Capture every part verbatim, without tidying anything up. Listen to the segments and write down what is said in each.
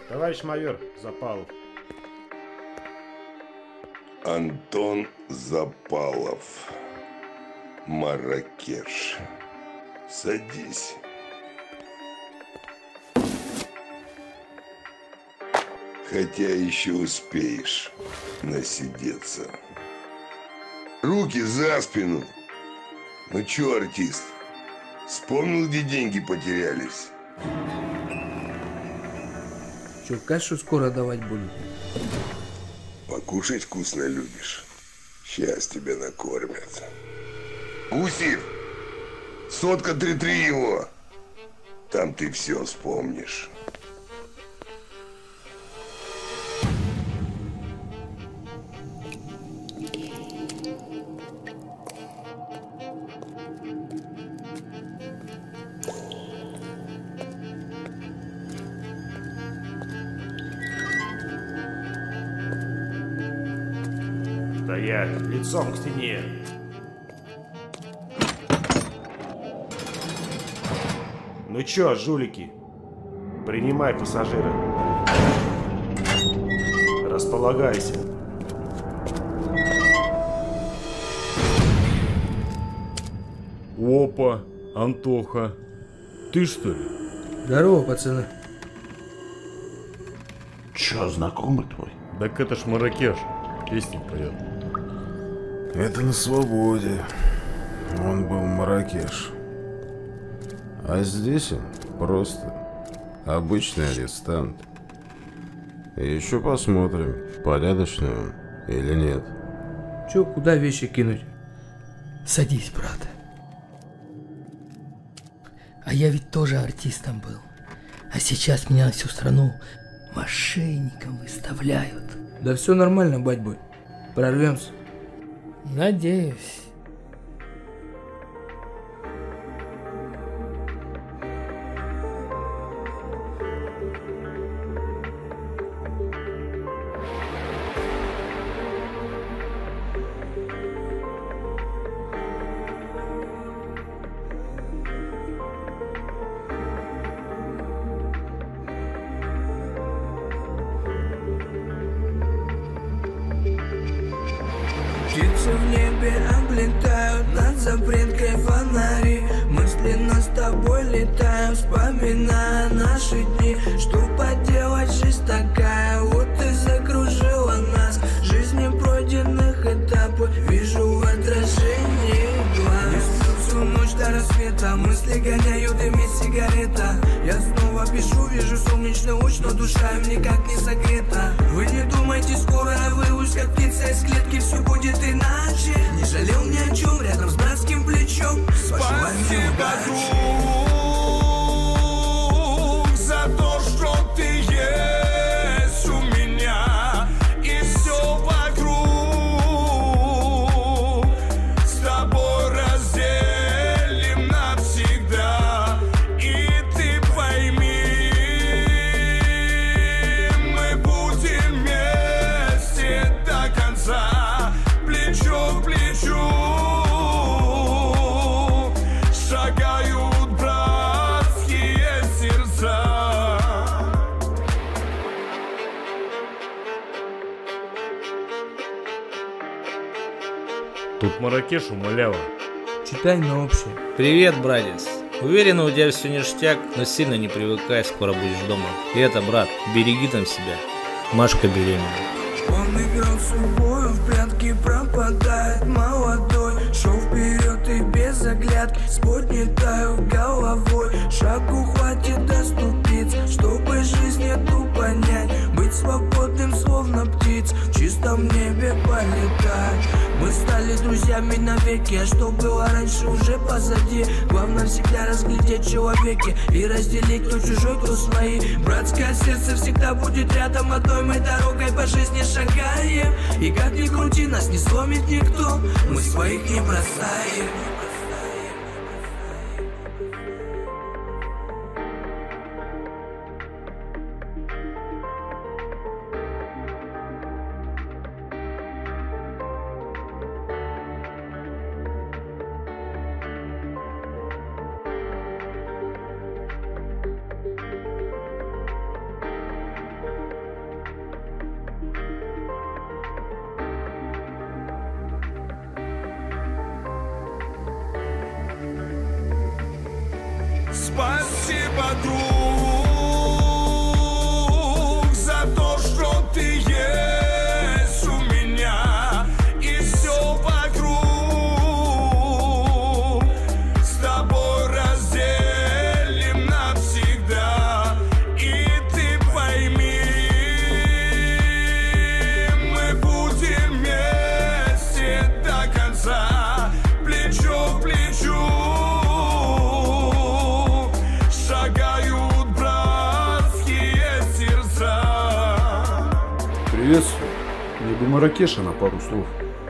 Товарищ майор Запалов. Антон Запалов. Марракеш. Садись. Хотя еще успеешь насидеться. Руки за спину. Ну чё, артист, вспомнил, где деньги потерялись? Чё, кашу скоро давать будем? Покушать вкусно любишь? Сейчас тебя накормят. Гусев, сотка три-три его. Там ты все вспомнишь. Стоять, лицом к стене. Ну чё, жулики, принимай пассажира. Располагайся. Опа, Антоха, ты что ли? Здорово, пацаны. Чё, знакомый твой? Так это ж Марракеш, песни поет. Это на свободе. Он был Марракеш. А здесь он просто обычный арестант. И еще посмотрим, порядочный он или нет. Чё, куда вещи кинуть? Садись, брат. А я ведь тоже артистом был. А сейчас меня на всю страну мошенником выставляют. Да все нормально, батьбой. Прорвемся. Надеюсь. Птицы в небе облетают над запреткой фонари. Мысленно с тобой летаем, вспоминая наши дни. Что поделать, жизнь такая, вот и закружила нас. Жизни пройденных этапов вижу в отражении глаз. Не сплю всю ночь до рассвета, мысли гоняют дымит сигарета. Я снова пишу, вижу солнечный луч, но душа им никак не согрета. Вы не думайте, скоро вырвусь, как птица из клетки, все будет иначе. Не жалел ни о чем, рядом с братским плечом. Спасибо, друг, за то, что ты есть у меня. И все вокруг с тобой разделим навсегда. И ты пойми, мы будем вместе до конца, плечо к плечу. Шагают братские сердца. Тут Марракеш умаляла. Читай на общее. Привет, братец. Уверен, у тебя все ништяк, но сильно не привыкай, скоро будешь дома. И это, брат, береги там себя. Машка беременна. Он играл с собою, в прятки пропадает молодой. Шел вперед и без оглядки, с поднятой головой. Шагу хватит доступиться, чтобы жизнь эту понять. Быть свободным, словно птиц, в чистом небе полетать. Мы стали друзьями навеки, а что было раньше уже позади. Главное всегда разглядеть человеки и разделить, кто чужой, кто свои. Братское сердце всегда будет рядом, одной мы дорогой по жизни шагаем. И как ни крути, нас не сломит никто, мы своих не бросаем. Спасибо, друг, за то, что ты есть у меня, и все вокруг с тобой разделим навсегда. И ты пойми, мы будем вместе до конца, плечо к плечу. Шагают братские сердца. Приветствую. Мне бы Маракеша на пару слов.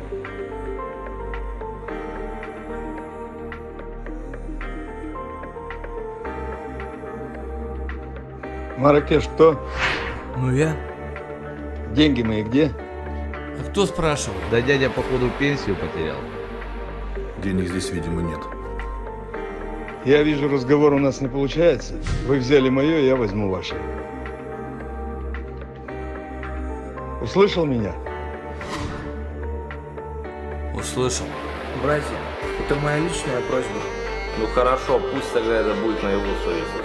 Маракеш кто? Ну я. Деньги мои где? А кто спрашивает? Да дядя, походу, пенсию потерял. Денег здесь, видимо, нет. Я вижу, разговор у нас не получается. Вы взяли мое, я возьму ваше. Услышал меня? Услышал. Братья, это моя личная просьба. Ну хорошо, пусть тогда это будет на его совести.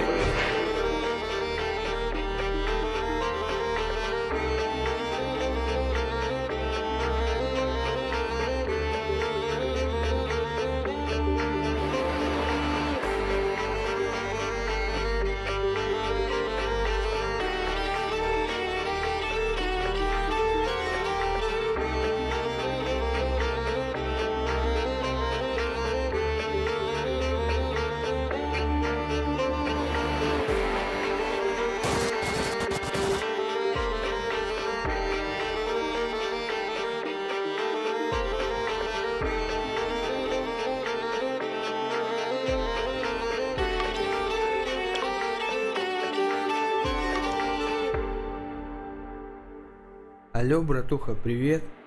Алло, братуха, привет.